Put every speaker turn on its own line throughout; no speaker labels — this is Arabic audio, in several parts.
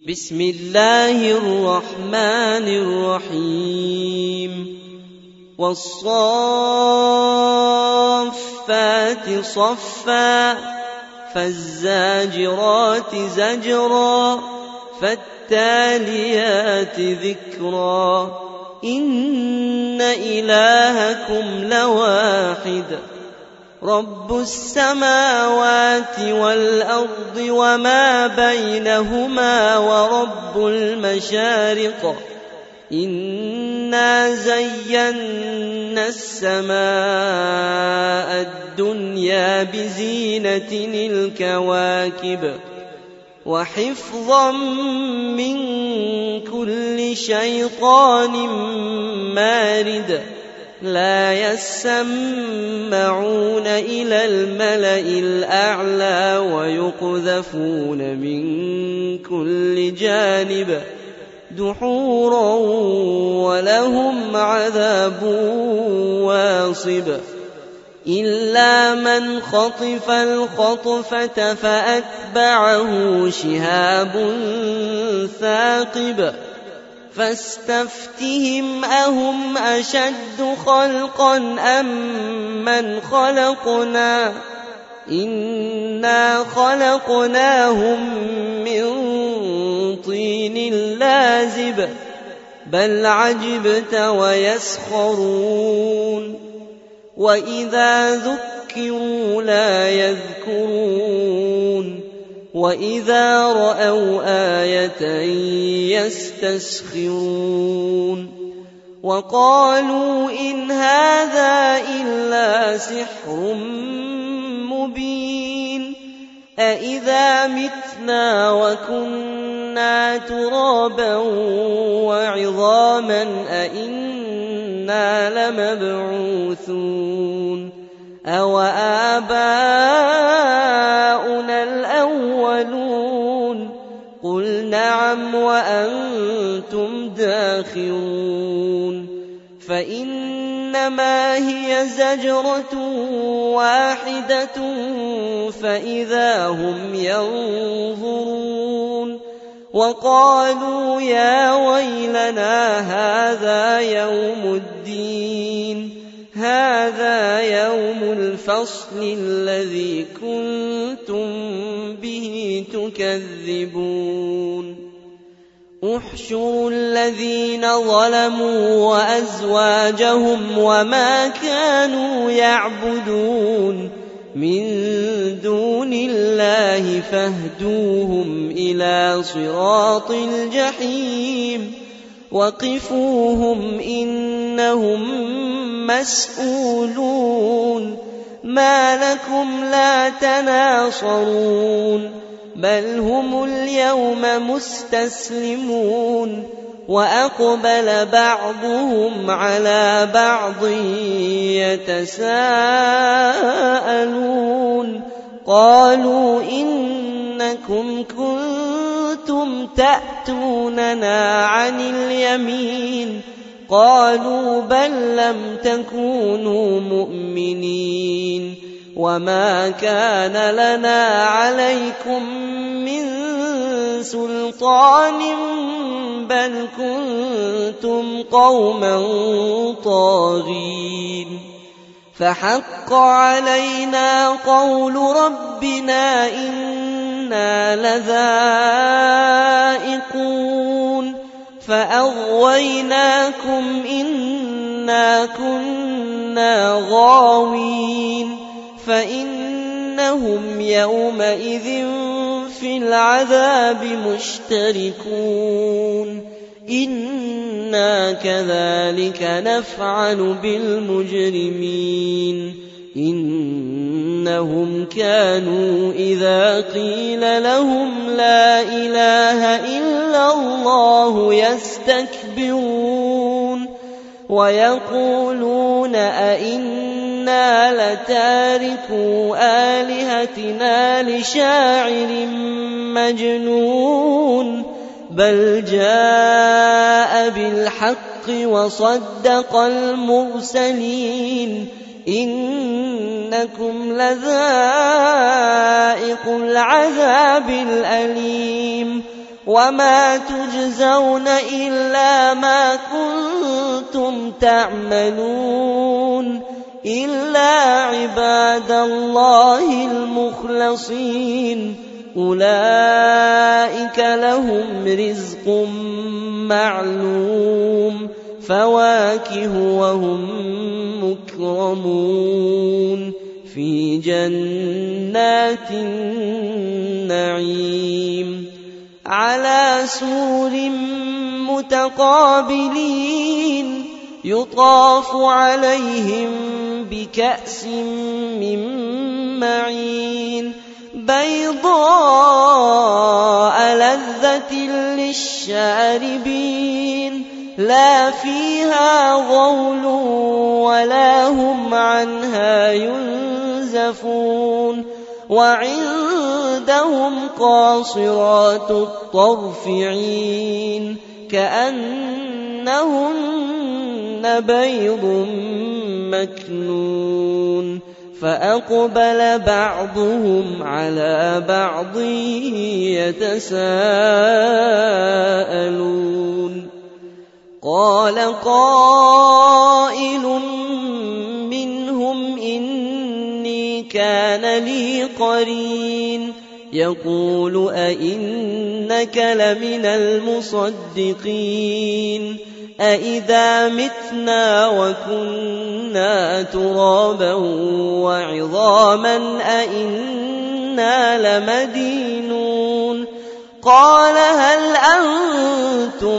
بسم الله الرحمن الرحيم والصافات صفا فالزاجرات زجرا فالتاليات ذكرا إن إلهكم لواحد رب السماوات والأرض وما بينهما ورب المشارق إنا زينا السماء الدنيا بزينة الكواكب وحفظا من كل شيطان مارد لا يسمعون إلى الملأ الأعلى ويقذفون من كل جانب دحورا ولهم عذاب واصب إلا من خطف الخطفة فأتبعه شهاب ثاقب فاستفتهم أهم أشد خلقا أم من خلقنا إنا خلقناهم من طين لازب بل عجبت ويسخرون وإذا ذكروا لا يذكرون وإذا رأوا آية يستسخرون وقالوا إن هذا إلا سحر مبين أإذا متنا وكنا ترابا وعظاما أإنا لمبعوثون أو آباؤنا الأولون قل نعم وأنتم داخرون فإنما هي زجرة واحدة فإذا هم ينظرون وقالوا يا ويلنا هذا يوم الدين هذا يوم الفصل الذي كنتم به تكذبون احشروا الذين ظلموا وأزواجهم وما كانوا يعبدون من دون الله فاهدوهم إلى صراط الجحيم وقفوهم إنهم مسؤولون ما لكم لا تناصرون بل هم اليوم مستسلمون وأقبل بعضهم على بعض يتساءلون قالوا إنكم كنتم تأتوننا عن اليمين قالوا بل لم تكونوا مؤمنين وما كان لنا عليكم من سلطان بل كنتم قوما طاغين فحق علينا قول ربنا إنا لذائقون فأغويناكم إنا كنا غاوين فإنهم يومئذ في العذاب مشتركون إنا كذلك نفعل بالمجرمين إنهم كانوا إذا قيل لهم لا إله إلا الله يستكبرون ويقولون أئنا لتاركو آلهتنا لشاعر مجنون بل جاء بالحق وصدق المرسلين إنكم لذائق العذاب الأليم وما تجزون إلا ما كنتم تعملون إلا عباد الله المخلصين أولئك لهم رزق معلوم فواكه وهم مكرمون في جنات النعيم على سور متقابلين يطاف عليهم بكأس من معين بيضاء لذة للشاربين لا فيها غول ولا هم عنها ينزفون وعندهم قاصرات الطرف عين كأنهن بيض مكنون فأقبل بعضهم على بعض يتساءلون قال قائل منهم إني كان لي قرين يقول أئنك لمن المصدقين أئذا متنا وكنا ترابا وعظاما أئنا لمدينون قال هل أنتم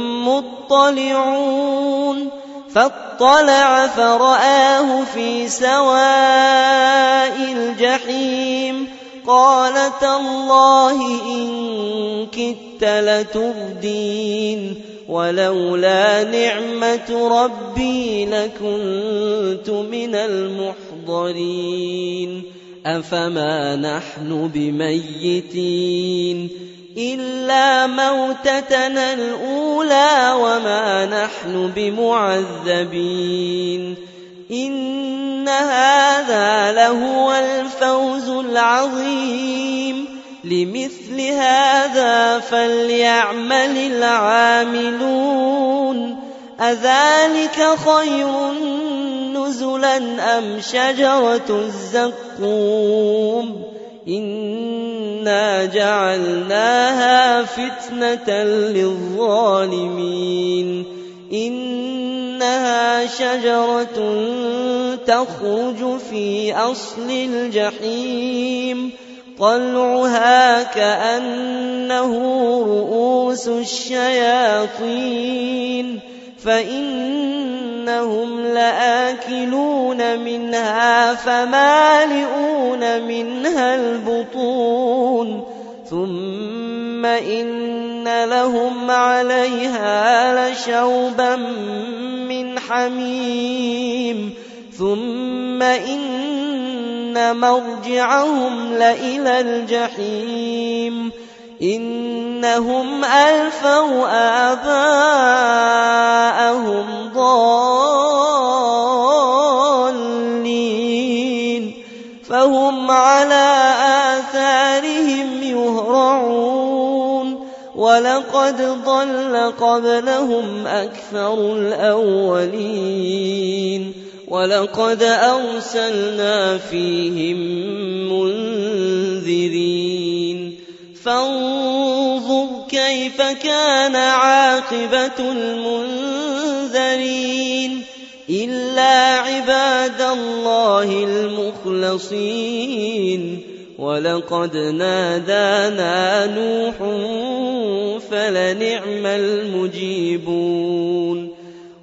مطلعون فاطلع فرآه في سواء الجحيم قال تالله إن كدت لتردين ولولا نعمة ربي لكنت من المحضرين أفما نحن بميتين إلا موتتنا الأولى وما نحن بمعذبين إن هذا لهو الفوز العظيم لمثل هذا فليعمل العاملون أذلك خير نزلا أم شجرة الزقوم إنا جعلناها فتنة للظالمين إنها شجرة تخرج في أصل الجحيم طلعها كأنه رؤوس الشياطين فإنهم لآكلون منها فمالئون منها البطون ثم إن لهم عليها لشوبا من حميم ثم إن مرجعهم لإلى الجحيم إنهم ألفوا آباءهم ضالين فهم على آثارهم يهرعون ولقد ضل قبلهم أكثر الأولين ولقد أرسلنا فيهم منذرين فانظر كيف كان عاقبة المنذرين إلا عباد الله المخلصين ولقد نادانا نوح فلنعم المجيبون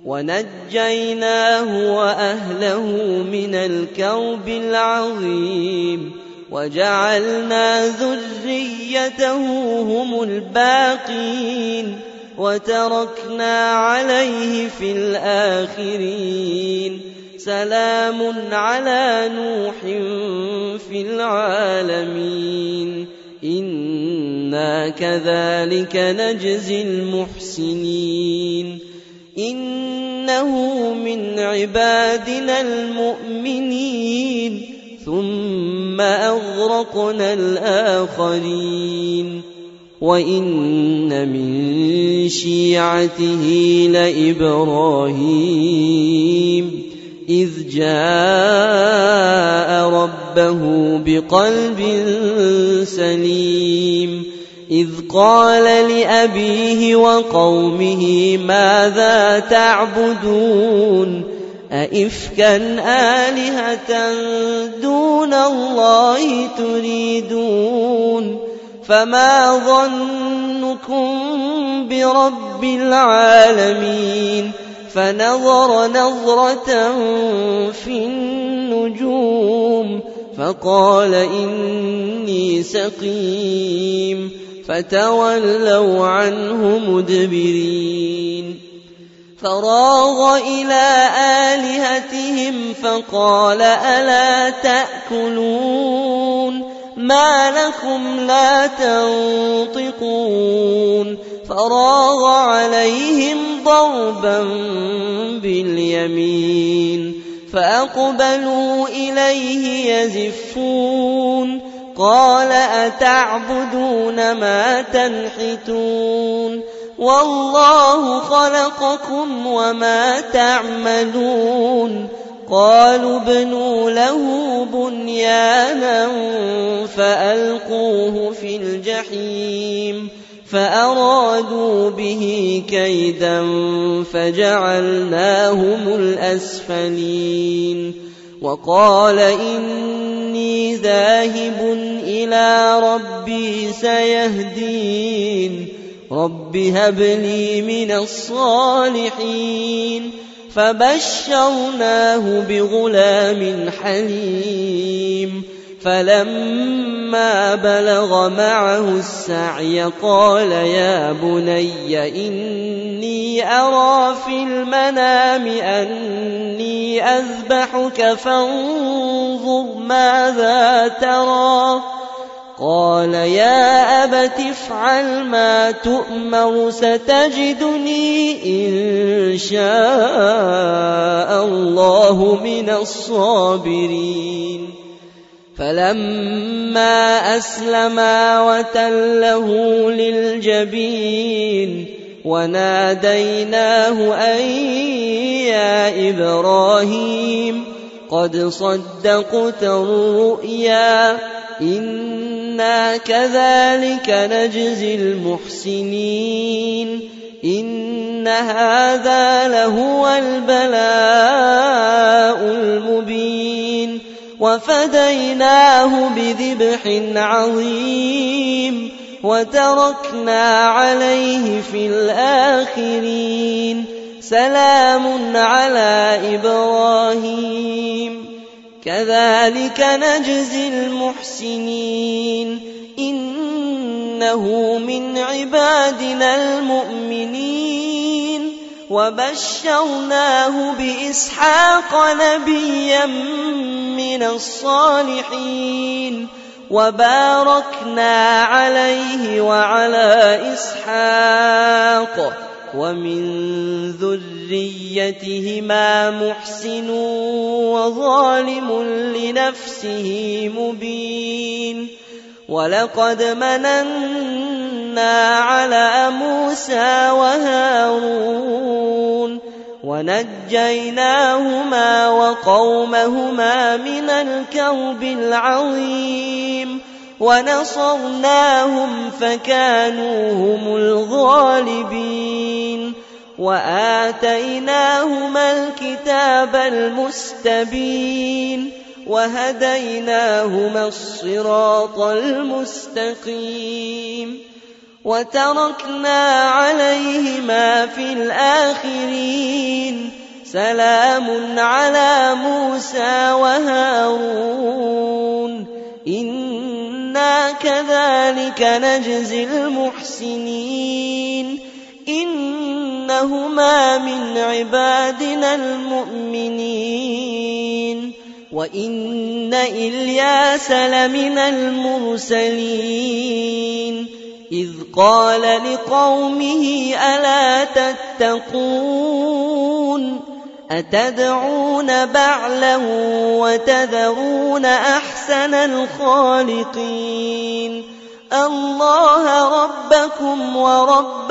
ونجيناه وأهله من الكرب العظيم وجعلنا ذريته هم الباقين وتركنا عليه في الآخرين سلام على نوح في العالمين إنا كذلك نجزي المحسنين إنه من عبادنا المؤمنين ثم أغرقنا الآخرين وإن من شيعته لإبراهيم إذ جاء ربه بقلب سليم إذ قال لأبيه وقومه ماذا تعبدون أئفكا آلهة دون الله تريدون فما ظنكم برب العالمين فنظر نظرة في النجوم فقال إني سقيم فتولوا عنه مدبرين فراغ إلى آلهتهم فقال ألا تأكلون ما لكم لا تنطقون فراغ عليهم ضربا باليمين فأقبلوا إليه يزفون قال أتعبدون ما تنحتون والله خلقكم وما تعملون قالوا ابنوا له بنيانا فألقوه في الجحيم فأرادوا به كيدا فجعلناهم الأسفلين وقال إني ذاهب إلى ربي سيهدين رب هب لي من الصالحين فبشرناه بغلام حليم فلما بلغ معه السعي قال يا بني إني أرى في المنام أني أذبحك فانظر ماذا ترى قال يا أبت افعل ما تؤمر ستجدني إن شاء الله من الصابرين فلما أسلما وتله للجبين وناديناه أن يا إبراهيم قد صدقت الرؤيا إنا كذلك نجزي المحسنين إن هذا لهو البلاء المبين وفديناه بذبح عظيم وتركنا عليه في الآخرين سلام على إبراهيم كذلك نجزي المحسنين إنه من عبادنا المؤمنين وبشرناه بإسحاق نبيا من الصالحين وباركنا عليه وعلى إسحاق ومن ذريتهما محسن وظالم لنفسه مبين ولقد مننا على موسى وهارون ونجيناهما وقومهما من الكرب العظيم ونصرناهم فكانوا هم الغالبين وآتيناهما الكتاب المستبين وهديناهما الصراط المستقيم وتركنا عليهما في الآخرين سلام على موسى وهارون إنا كذلك نجزي المحسنين إنهما من عبادنا المؤمنين وإن إلياس لمن المرسلين إذ قال لقومه ألا تتقون أتدعون بعلا وتذرون أحسن الخالقين اللَّهَ رَبَّكُمْ وَرَبَّ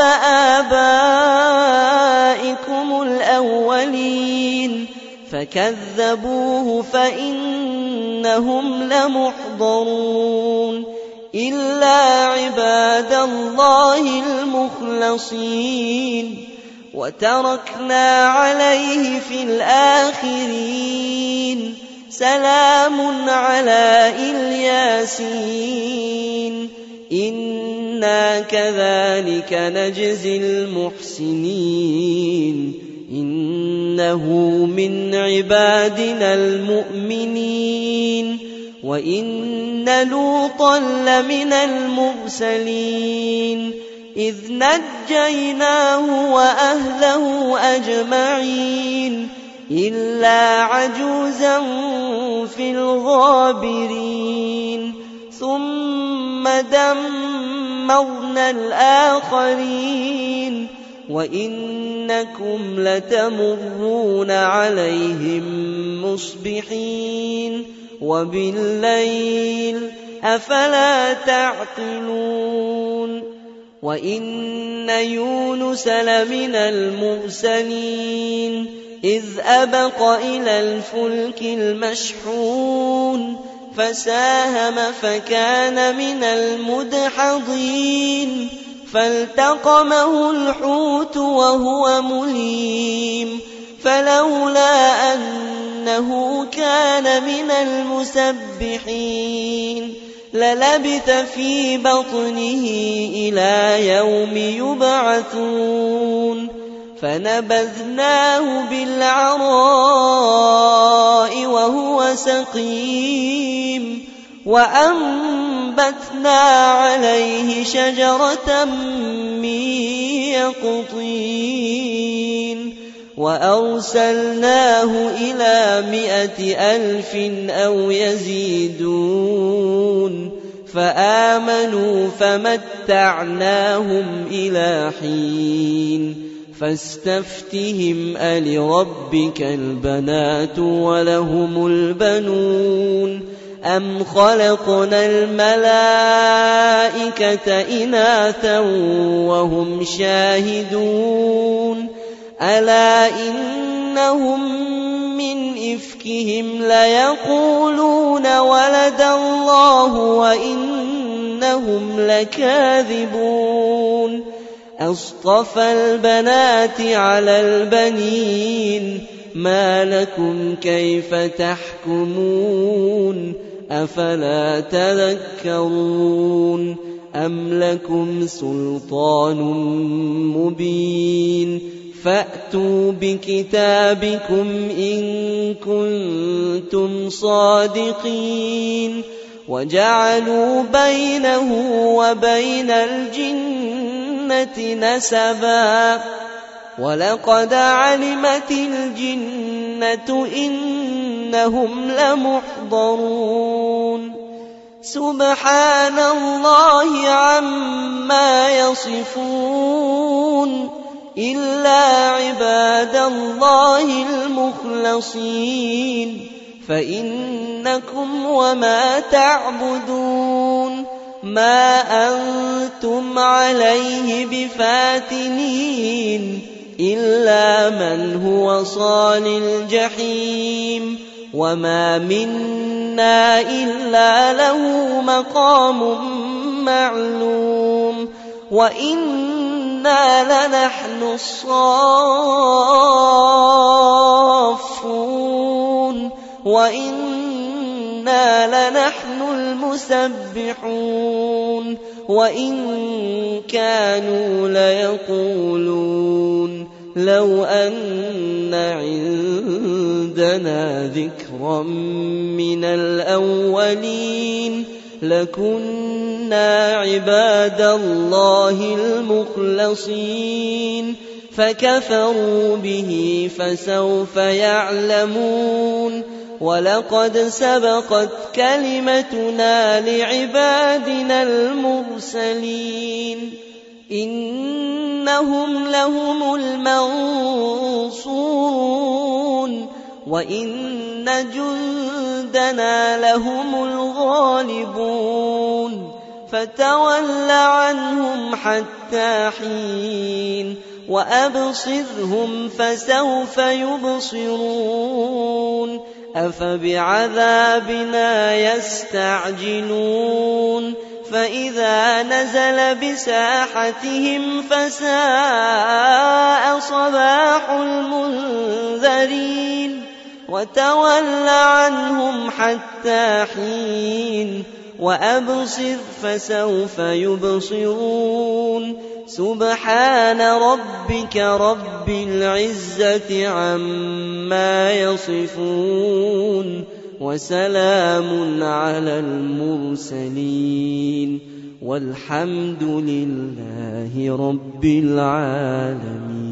آبَائِكُمُ الْأَوَّلِينَ فَكَذَّبُوهُ فَإِنَّهُمْ لَمُحْضَرُونَ إِلَّا عِبَادَ اللَّهِ الْمُخْلَصِينَ وَتَرَكْنَا عَلَيْهِ فِي الْآخِرِينَ سَلَامٌ عَلَى الْيَاسِينَ إِنَّا كَذَلِكَ نَجْزِي الْمُحْسِنِينَ إِنَّهُ مِنْ عِبَادِنَا الْمُؤْمِنِينَ وَإِنَّ لُوطًا لَمِنَ الْمُرْسَلِينَ إِذْ نَجَّيْنَاهُ وَأَهْلَهُ أَجْمَعِينَ إِلَّا عَجُوزًا فِي الْغَابِرِينَ ثُمَّ دَمَّرْنَا الْآخَرِينَ وَإِنَّكُمْ لَتَمُرُّونَ عَلَيْهِمْ مُصْبِحِينَ وَبِاللَّيْلِ أَفَلَا تَعْقِلُونَ وَإِنَّ يُونُسَ لَمِنَ الْمُرْسَلِينَ إِذْ أَبَقَ إِلَى الْفُلْكِ الْمَشْحُونِ فَسَاهَمَ فَكَانَ مِنَ الْمُدْحَضِينَ فَالْتَقَمَهُ الْحُوتُ وَهُوَ مُلِيمٌ فَلَوْلَا أَنَّهُ كَانَ مِنَ الْمُسَبِّحِينَ لَلَبِثَ فِي بَطْنِهِ إِلَى يَوْمِ يُبْعَثُونَ فَنَبَذْنَاهُ بِالْعَرَاءِ وَهُوَ سَقِيمٌ وَأَنبَتْنَا عَلَيْهِ شَجَرَةً مِّن يَقْطِينٍ وَأَرْسَلْنَاهُ إِلَى 100,000 أَوْ يَزِيدُونَ فَآمَنُوا فَمَتَّعْنَاهُمْ إِلَى حِينٍ فَاسْتَفْتِهِمْ أَلِرَبِّكَ الْبَنَاتُ وَلَهُمُ الْبَنُونَ أَمْ خَلَقْنَا الْمَلَائِكَةَ إِنَاثًا وَهُمْ شَاهِدُونَ أَلَا إِنَّهُمْ مِنْ إِفْكِهِمْ لَيَقُولُونَ وَلَدَ اللَّهُ وَإِنَّهُمْ لَكَاذِبُونَ أَصْطَفَى الْبَنَاتِ عَلَى الْبَنِينَ مَا لَكُمْ كَيْفَ تَحْكُمُونَ أَفَلَا تَذَكَّرُونَ أَمْ لَكُمْ سُلْطَانٌ مُّبِينٌ فَأْتُوا بِكِتَابِكُمْ إِن كُنتُمْ صَادِقِينَ وَجَعَلُوا بَيْنَهُ وَبَيْنَ الْجِنَّةِ نَسَبًا وَلَقَدْ عَلِمَتِ الْجِنَّةُ إِنَّهُمْ لَمُحْضَرُونَ سُبْحَانَ اللَّهِ عَمَّا يَصِفُونَ إِلَّا عِبَادَ اللَّهِ الْمُخْلَصِينَ فَإِنَّكُمْ وَمَا تَعْبُدُونَ مَا أَنتُمْ عَلَيْهِ بِفَاتِنِينَ إِلَّا مَنْ هُوَ صَالِ الْجَحِيمِ وَمَا مِنَّا إِلَّا لَهُ مَقَامٌ مَّعْلُومٌ وَإِنَّا لَنَحْنُ الصَّافُّونَ وَإِنَّا لَنَحْنُ الْمُسَبِّحُونَ وَإِن كَانُوا لَيَقُولُونَ لَوْ أَنَّ عِندَنَا ذِكْرًا مِّنَ الْأَوَّلِينَ لَكُنَّا عِبَادَ اللَّهِ الْمُخْلَصِينَ فَكَفَرُوا بِهِ فَسَوْفَ يَعْلَمُونَ وَلَقَدْ سَبَقَتْ كَلِمَتُنَا لِعِبَادِنَا الْمُرْسَلِينَ إِنَّهُمْ لَهُمُ الْمَنصُورُونَ وَإِنَّ جُندَنَا لَهُمُ الْغَالِبُونَ فتول عنهم حتى حين وأبصرهم فسوف يبصرون أفبعذابنا يستعجلون فإذا نزل بساحتهم فساء صباح المنذرين وتول عنهم حتى حين وأبصر فسوف يبصرون سبحان ربك رب العزة عما يصفون وسلام على المرسلين والحمد لله رب العالمين.